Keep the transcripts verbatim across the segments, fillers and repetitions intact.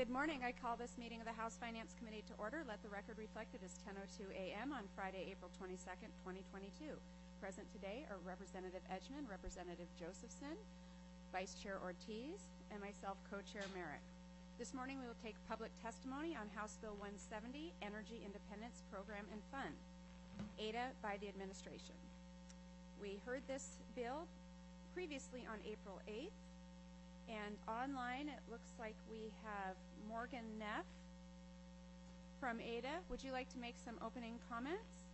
Good morning. I call this meeting of the House Finance Committee to order. Let the record reflect it is ten oh two a m on Friday, April twenty-second, twenty twenty-two. Present today are Representative Edgman, Representative Josephson, Vice Chair Ortiz, and myself, Co-Chair Merrick. This morning we will take public testimony on House Bill one seventy, Energy Independence Program and Fund, A D A by the administration. We heard this bill previously on April eighth. And online, it looks like we have Morgan Neff from A D A. Would you like to make some opening comments?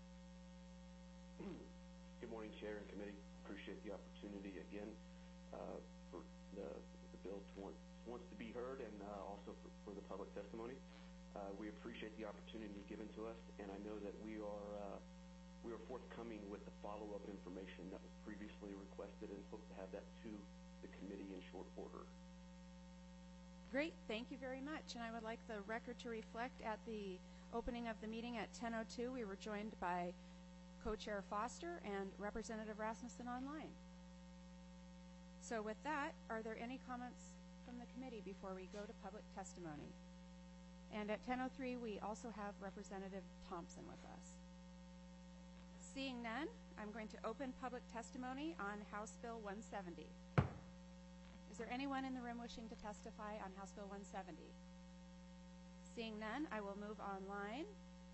Good morning, Chair and Committee. Appreciate the opportunity again uh, for the, the bill to want, wants to be heard, and uh, also for, for the public testimony. Uh, we appreciate the opportunity given to us, and I know that we are uh, we are forthcoming with the follow-up information that was previously requested, and hope to have that to the committee in short order. Great, thank you very much. And I would like the record to reflect at the opening of the meeting at ten oh two, we were joined by Co-Chair Foster and Representative Rasmussen online. So with that, are there any comments from the committee before we go to public testimony? And at ten oh three, we also have Representative Thompson with us. Seeing none, I'm going to open public testimony on House Bill one seventy. Is there anyone in the room wishing to testify on House Bill one seventy? Seeing none, I will move online.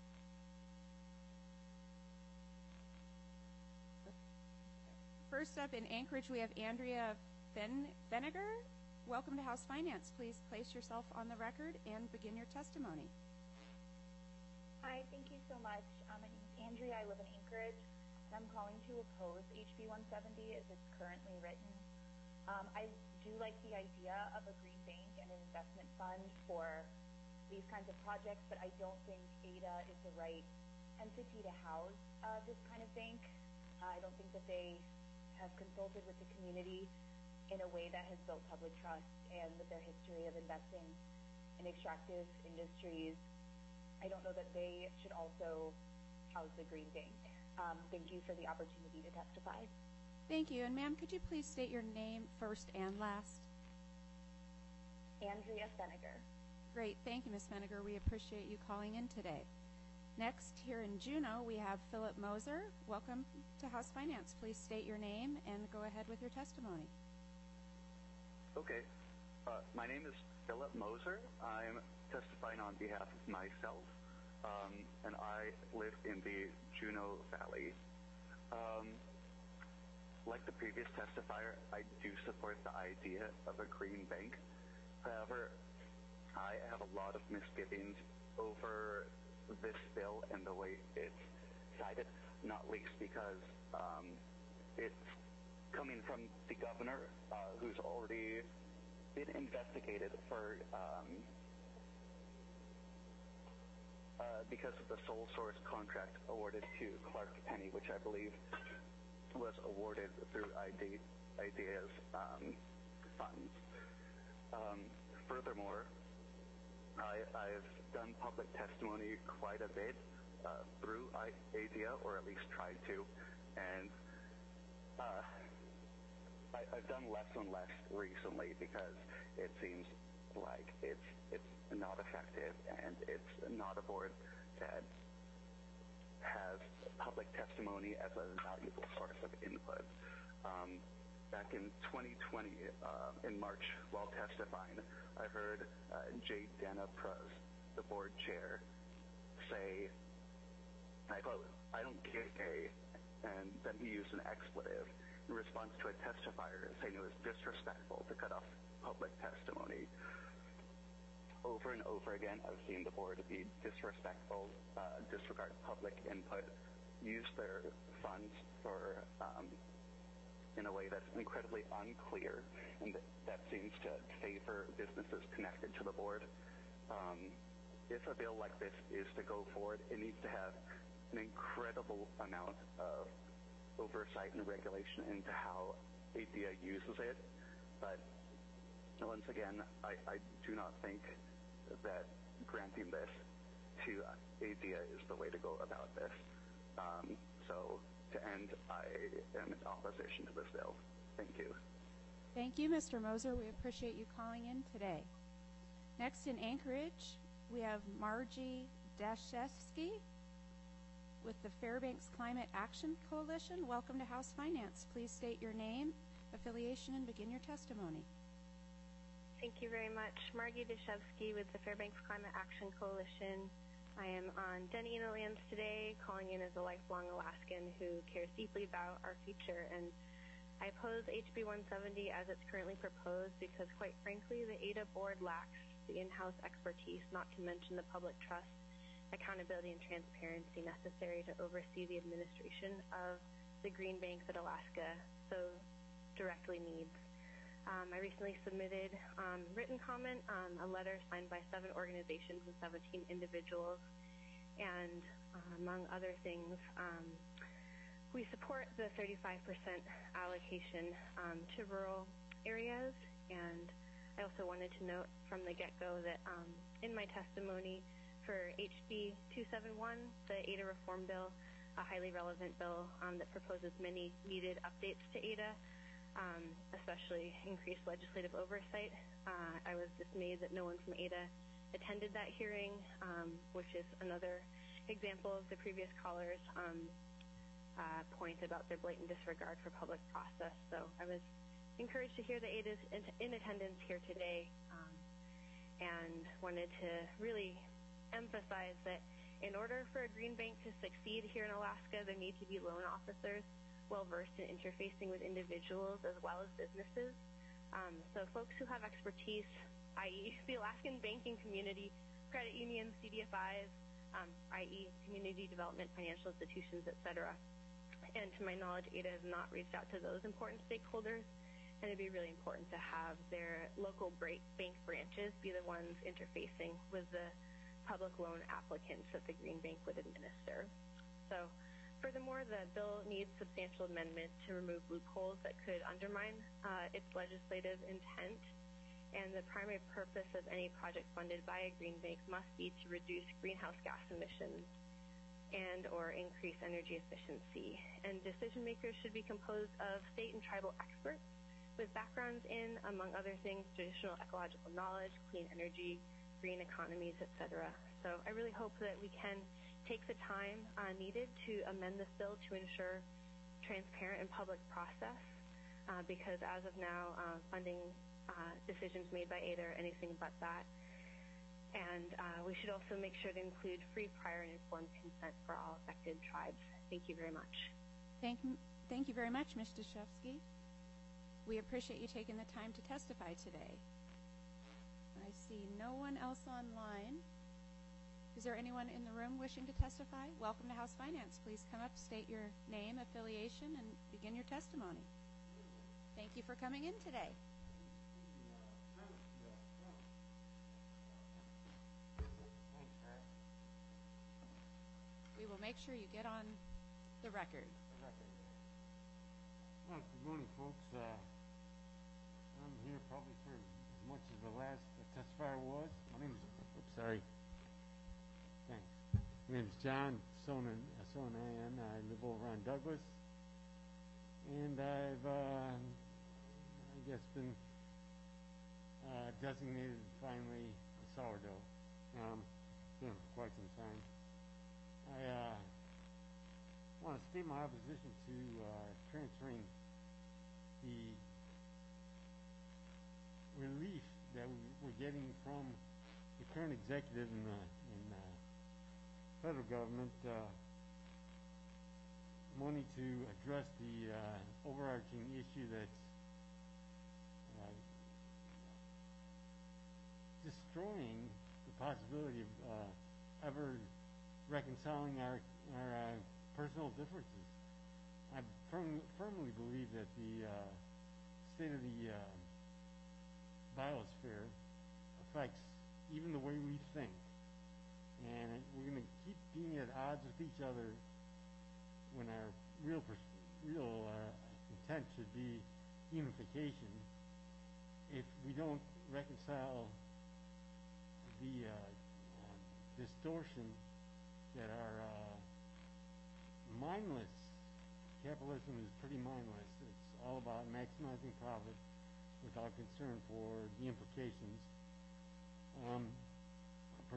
First up in Anchorage, we have Andrea Feniger. Welcome to House Finance. Please place yourself on the record and begin your testimony. Hi, thank you so much. Um, my name is Andrea. I live in Anchorage, and I'm calling to oppose H B one seventy as it's currently written. Um, I do like the idea of a green bank and an investment fund for these kinds of projects, but I don't think A D A is the right entity to house uh, this kind of bank. Uh, I don't think that they have consulted with the community in a way that has built public trust, and with their history of investing in extractive industries, I don't know that they should also house the green bank. Um, thank you for the opportunity to testify. Thank you. And ma'am, could you please state your name first and last? Andrea Feniger. Great. Thank you, Miz Feniger. We appreciate you calling in today. Next, here in Juneau, we have Philip Moser. Welcome to House Finance. Please state your name and go ahead with your testimony. Okay. Uh, my name is Philip Moser. I'm testifying on behalf of myself, um, and I live in the Juneau Valley. Um, Like the previous testifier, I do support the idea of a green bank. However, I have a lot of misgivings over this bill and the way it's cited, not least because um, it's coming from the governor, uh, who's already been investigated for um, uh, because of the sole source contract awarded to Clark Penny, which I believe was awarded through IDEA's um, funds. Um, furthermore, I, I've done public testimony quite a bit uh, through IDEA, or at least tried to, and uh, I, I've done less and less recently because it seems like it's it's not effective, and it's not a board that has public testimony as a valuable source of input. Um, back in twenty twenty, uh, in March, while testifying, I heard uh, Jade Dana Pruz, the board chair, say, I quote, "I don't give a," and then he used an expletive in response to a testifier saying it was disrespectful to cut off public testimony. Over and over again, I've seen the board be disrespectful, uh, disregard public input, use their funds for um, in a way that's incredibly unclear, and that, that seems to favor businesses connected to the board. Um, if a bill like this is to go forward, it needs to have an incredible amount of oversight and regulation into how IDEA uses it. But once again, I, I do not think that granting this to IDEA is the way to go about this. Um, so to end, I am in opposition to this bill. Thank you. Thank you, Mister Moser. We appreciate you calling in today. Next in Anchorage, we have Margie Dashevsky with the Fairbanks Climate Action Coalition. Welcome to House Finance. Please state your name, affiliation, and begin your testimony. Thank you very much. Margie Dashevsky with the Fairbanks Climate Action Coalition. I am on Dena'ina lands today, calling in as a lifelong Alaskan who cares deeply about our future. And I oppose H B one seventy as it's currently proposed because, quite frankly, the A D A board lacks the in-house expertise, not to mention the public trust, accountability, and transparency necessary to oversee the administration of the green bank that Alaska so directly needs. Um, I recently submitted um, written comment on a letter signed by seven organizations and seventeen individuals, and uh, among other things, um, we support the thirty-five percent allocation um, to rural areas, and I also wanted to note from the get-go that um, in my testimony for H B two seventy-one, the A D A reform bill, a highly relevant bill um, that proposes many needed updates to A D A, Um, especially increased legislative oversight. Uh, I was dismayed that no one from A D A attended that hearing, um, which is another example of the previous caller's um, uh, point about their blatant disregard for public process. So I was encouraged to hear that A D A is in, in attendance here today, um, and wanted to really emphasize that in order for a green bank to succeed here in Alaska, there need to be loan officers well-versed in interfacing with individuals as well as businesses. Um, so folks who have expertise, that is the Alaskan banking community, credit unions, C D F Is, um, that is community development, financial institutions, et cetera. And to my knowledge, A D A has not reached out to those important stakeholders, and it'd be really important to have their local bank branches be the ones interfacing with the public loan applicants that the green bank would administer. So, furthermore, the bill needs substantial amendment to remove loopholes that could undermine uh, its legislative intent, and the primary purpose of any project funded by a green bank must be to reduce greenhouse gas emissions and or increase energy efficiency. And decision makers should be composed of state and tribal experts with backgrounds in, among other things, traditional ecological knowledge, clean energy, green economies, et cetera. So I really hope that we can take the time uh, needed to amend this bill to ensure transparent and public process, uh, because as of now, uh, funding uh, decisions made by A D A are anything but that. And uh, we should also make sure to include free, prior, and informed consent for all affected tribes. Thank you very much. Thank, thank you very much, Miz Dashevsky. We appreciate you taking the time to testify today. I see no one else online. Is there anyone in the room wishing to testify? Welcome to House Finance. Please come up, state your name, affiliation, and begin your testimony. Thank you for coming in today. We will make sure you get on the record. Well, good morning, folks. Uh, I'm here probably for as much as the last testifier was. My name is, oops, sorry. Thanks. My name is John Sonan, Sonan. I live over on Douglas. And I've, uh, I guess, been uh, designated finally a sourdough. Um, been for quite some time. I uh, want to state my opposition to uh, transferring the relief that we're getting from the current executive in the in the federal government, uh, money to address the uh, overarching issue that's uh, destroying the possibility of uh, ever reconciling our our uh, personal differences. I firm, firmly believe that the uh, state of the uh, biosphere affects even the way we think, and we're going to keep being at odds with each other when our real pers- real uh, intent should be unification. If we don't reconcile the uh, uh, distortion that our uh, mindless capitalism is pretty mindless. It's all about maximizing profit without concern for the implications. Um,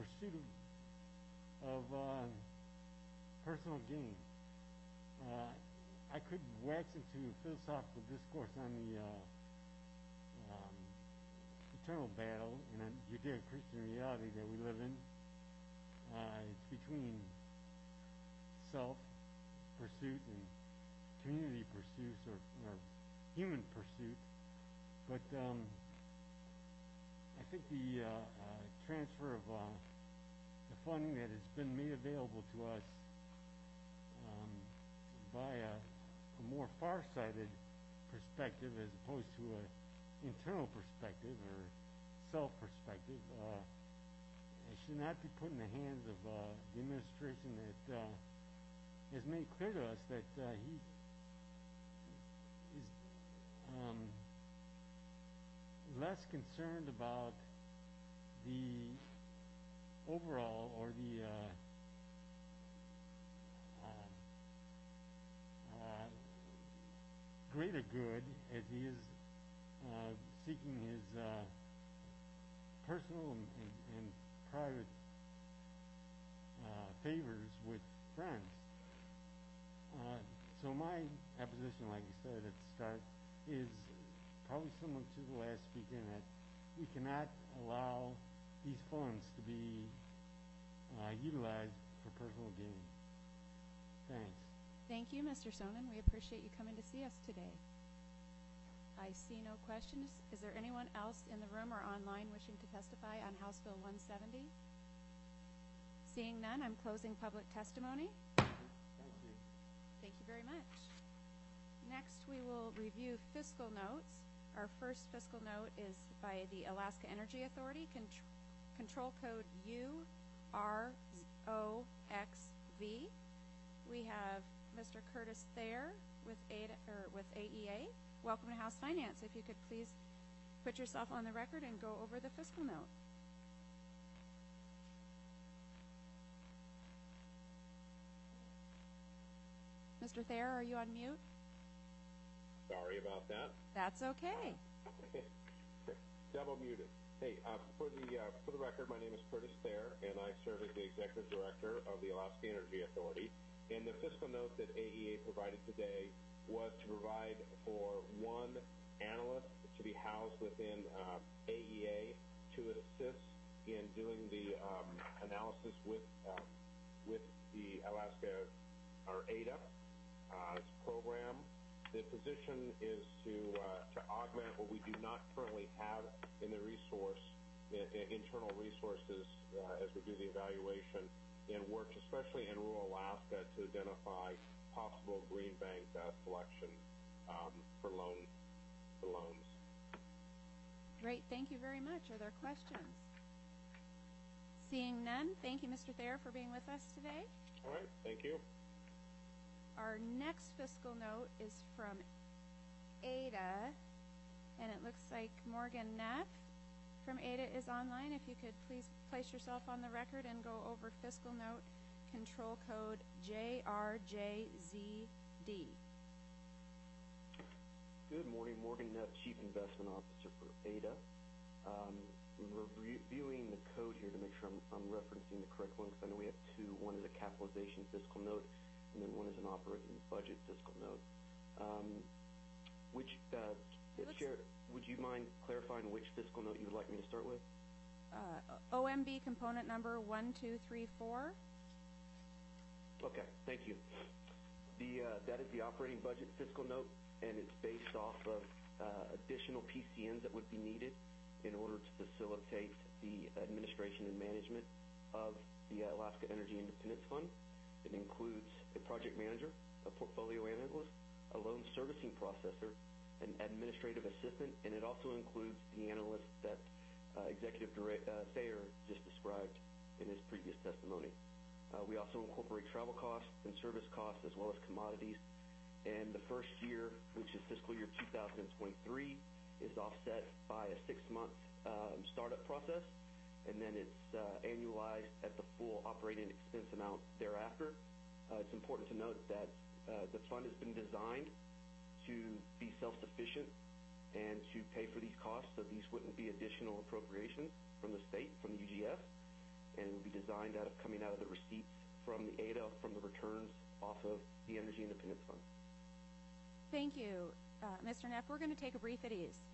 pursuit of, of uh, personal gain. Uh, I could wax into a philosophical discourse on the uh, um, eternal battle in a Judeo-Christian reality that we live in. Uh, it's between self-pursuit and community pursuits, or, or human pursuit. But um, I think the uh, uh, transfer of uh, the funding that has been made available to us um, by a, a more far-sighted perspective as opposed to an internal perspective or self-perspective uh, it should not be put in the hands of uh, the administration that uh, has made clear to us that uh, he is um, less concerned about the overall or the uh, uh, uh, greater good as he is uh, seeking his uh, personal and, and, and private uh, favors with friends. Uh, so my opposition, like I said at the start, is probably similar to the last speaker in that we cannot allow these funds to be uh, utilized for personal gain. Thanks. Thank you, Mister Sonnen. We appreciate you coming to see us today. I see no questions. Is there anyone else in the room or online wishing to testify on House Bill one seventy? Seeing none, I'm closing public testimony. Thank you. Thank you very much. Next, we will review fiscal notes. Our first fiscal note is by the Alaska Energy Authority, contr control code U R O X V. We have Mister Curtis Thayer with, A or with A E A. Welcome to House Finance. If you could please put yourself on the record and go over the fiscal note. Mister Thayer, are you on mute? Sorry about that. That's okay. Double muted. Hey, uh, for the uh, for the record, my name is Curtis Thayer, and I serve as the Executive Director of the Alaska Energy Authority. And the fiscal note that A E A provided today was to provide for one analyst to be housed within uh, A E A to assist in doing the um, analysis with uh, with the Alaska or A D A uh, program. The position is to uh, to augment what we do not currently have in the resource, in, in internal resources uh, as we do the evaluation, and work especially in rural Alaska to identify possible green bank uh, selection um, for loan for loans. Great. Thank you very much. Are there questions? Seeing none, thank you, Mister Thayer, for being with us today. All right. Thank you. Our next fiscal note is from A D A, and it looks like Morgan Neff from A D A is online. If you could please place yourself on the record and go over fiscal note control code J R J Z D. Good morning, Morgan Neff, Chief Investment Officer for A D A. Um, we're reviewing the code here to make sure I'm, I'm referencing the correct one, because I know we have two. One is a capitalization fiscal note, and then one is an operating budget fiscal note. Um, which, uh, Chair, would you mind clarifying which fiscal note you would like me to start with? Uh, O M B component number one two three four. Okay, thank you. The, uh, that is the operating budget fiscal note, and it's based off of uh, additional P C Ns that would be needed in order to facilitate the administration and management of the Alaska Energy Independence Fund. It includes a project manager, a portfolio analyst, a loan servicing processor, an administrative assistant, and it also includes the analyst that uh, Executive Director uh, Thayer just described in his previous testimony. Uh, we also incorporate travel costs and service costs as well as commodities. And the first year, which is fiscal year two thousand twenty-three, is offset by a six-month um, startup process, and then it's uh, annualized at the full operating expense amount thereafter. Uh, it's important to note that uh, the fund has been designed to be self-sufficient and to pay for these costs, so these wouldn't be additional appropriations from the state, from the U G F. and it will be designed out of coming out of the receipts from the A D A, from the returns off of the Energy Independence Fund. Thank you, uh, Mister Neff. We're going to take a brief at ease.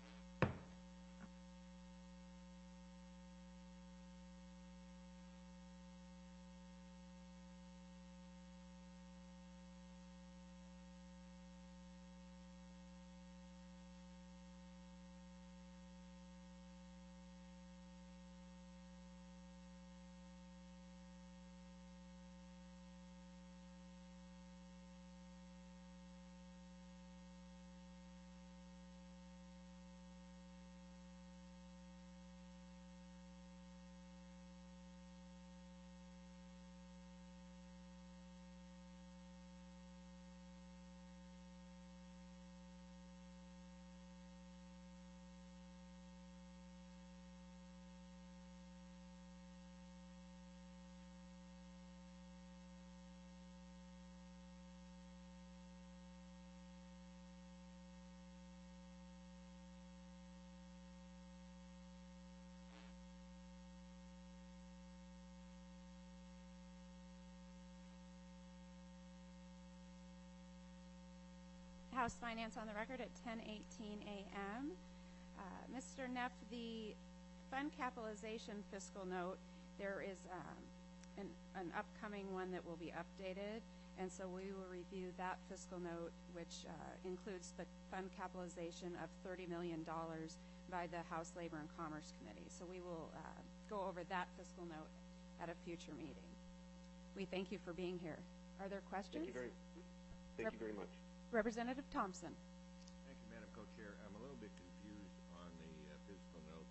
House Finance on the record at ten eighteen a m Uh, Mister Neff, the fund capitalization fiscal note, there is um, an, an upcoming one that will be updated, and so we will review that fiscal note, which uh, includes the fund capitalization of thirty million dollars by the House Labor and Commerce Committee. So we will uh, go over that fiscal note at a future meeting. We thank you for being here. Are there questions? Thank you very, thank Rep- you very much. Representative Thompson. Thank you, Madam Co-Chair. I'm a little bit confused on the uh, fiscal note,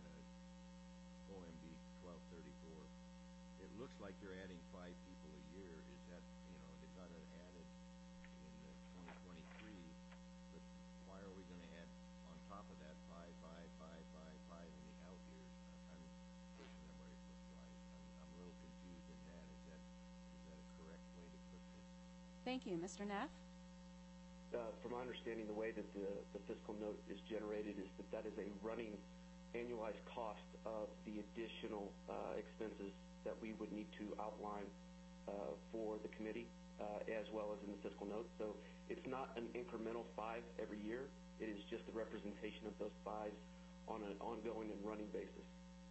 uh, O M B twelve thirty-four. It looks like you're adding five people a year. Is that, you know, they got it added in uh, twenty twenty-three, but why are we going to add on top of that five, five, five, five, five in the out years? I'm pushing them right wise. I'm, I'm a little confused in that. Is that is that a correct way to put this? Thank you. Mister Neff? Uh, from my understanding, the way that the, the fiscal note is generated is that that is a running annualized cost of the additional uh, expenses that we would need to outline uh, for the committee uh, as well as in the fiscal note. So it's not an incremental five every year. It is just a representation of those fives on an ongoing and running basis.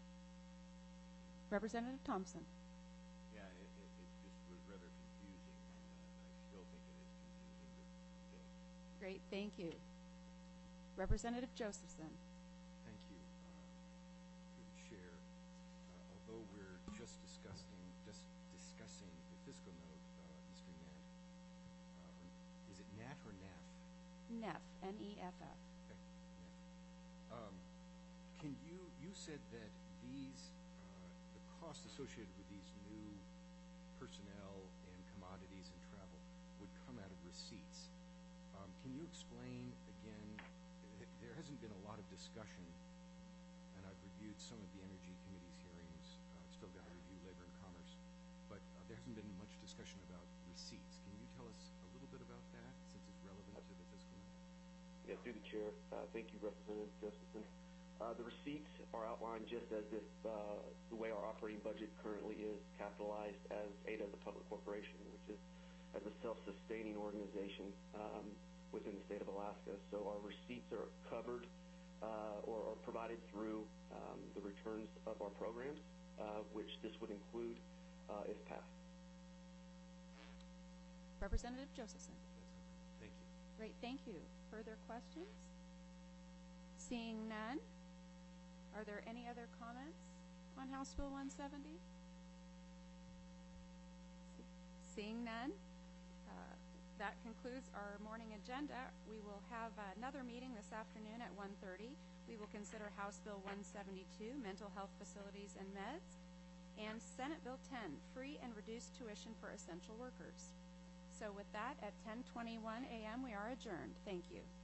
Representative Thompson. Yeah, it, it, it just was rather confusing. Uh, I still think it is confusing, but okay. Great, thank you. Representative Josephson. Thank you, uh, through the chair. Uh, although we're just discussing just discussing the fiscal note, uh, Mister Nat, uh, or is it Nat or N A F? Neff, N E F F. Okay, N A F. Um, can you you said that these uh, the cost associated with these new personnel and commodities and travel would come out of receipts. Um, can you explain again? th- There hasn't been a lot of discussion, and I've reviewed some of the Energy Committee's hearings. Uh, I've still got to review Labor and Commerce, but uh, there hasn't been much discussion about receipts. Can you tell us a little bit about that, since it's relevant to the fiscal note? Yeah, through the chair. Uh, thank you, Representative Josephson. Uh, the receipts are outlined just as if uh, the way our operating budget currently is capitalized as A D A, the public corporation, which is as a self-sustaining organization um, within the state of Alaska. So our receipts are covered uh, or are provided through um, the returns of our programs, uh, which this would include uh, if passed. Representative Josephson. That's okay. Thank you. Great, thank you. Further questions? Seeing none, are there any other comments on House Bill one seventy? Se- Seeing none, uh, that concludes our morning agenda. We will have another meeting this afternoon at one thirty. We will consider House Bill one seventy-two, Mental Health Facilities and Meds, and Senate Bill ten, Free and Reduced Tuition for Essential Workers. So with that, at ten twenty-one a m, we are adjourned. Thank you.